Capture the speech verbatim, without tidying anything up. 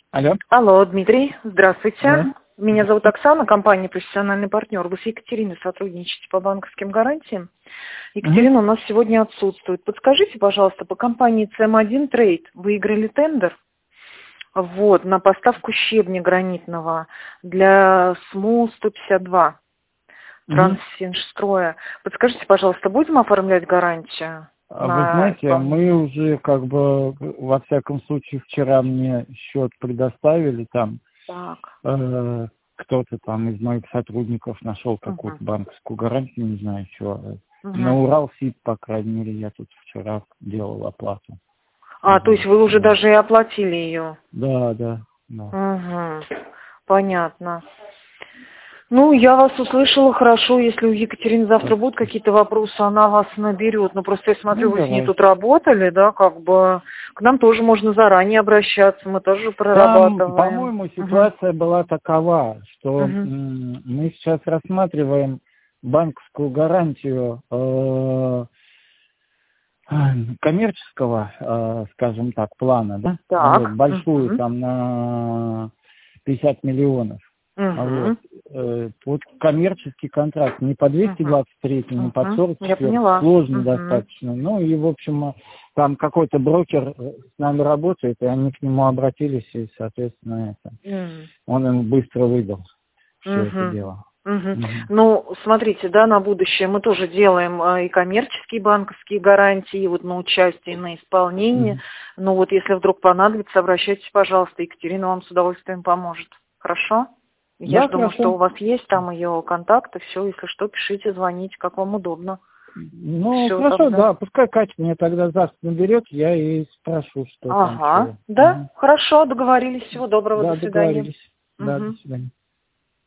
Алло. Алло, Дмитрий, здравствуйте. Да. Меня зовут Оксана, компания «Профессиональный партнер». Вы с Екатериной сотрудничаете по банковским гарантиям. Екатерина у нас сегодня отсутствует. Подскажите, пожалуйста, по компании Си Эм один Trade выиграли тендер вот, на поставку щебня гранитного для СМУ сто пятьдесят два Трансфинстроя. Подскажите, пожалуйста, будем оформлять гарантию? А Вы знаете, мы уже как бы, во всяком случае, вчера мне счет предоставили, там Так. э, кто-то там из моих сотрудников нашел какую-то Угу. банковскую гарантию, не знаю чего. Угу. На Уралсиб, по крайней мере, я тут вчера делал оплату. А, Угу. то есть вы уже Да. даже и оплатили ее? Да, да, да. Угу. Понятно. Ну, я вас услышала хорошо. Если у Екатерины завтра будут какие-то вопросы, она вас наберет. Ну, просто я смотрю, Ну, вы с ней давай. тут работали, да, как бы. К нам тоже можно заранее обращаться, мы тоже Там, прорабатываем. по-моему, ситуация Угу. была такова, что Угу. м, мы сейчас рассматриваем банковскую гарантию э, коммерческого, э, скажем так, плана, да, вот, Так. большую Угу. там на пятьдесят миллионов. Угу. Вот. Э, вот коммерческий контракт не по двести двадцать три, не по Угу. сорок Я четыре, поняла. сложно Угу. достаточно. Ну и, в общем, там какой-то брокер с нами работает, и они к нему обратились, и, соответственно, это, Угу. он им быстро выдал все это Угу. дело. Угу. Угу. Ну, смотрите, да, на будущее мы тоже делаем э, и коммерческие банковские гарантии, вот на участие, на исполнение. Угу. Ну вот, если вдруг понадобится, обращайтесь, пожалуйста, Екатерина вам с удовольствием поможет. Хорошо? Я Да, же думаю, хорошо. что у вас есть там ее контакты, все, если что, пишите, звоните, как вам удобно. Ну, Все хорошо, тогда. да, пускай Катя мне тогда завтра наберет, я и спрошу, что там, Ага, чего. да, Угу. хорошо, договорились. Всего доброго, Да, до свидания. договорились. Да, до Угу. свидания.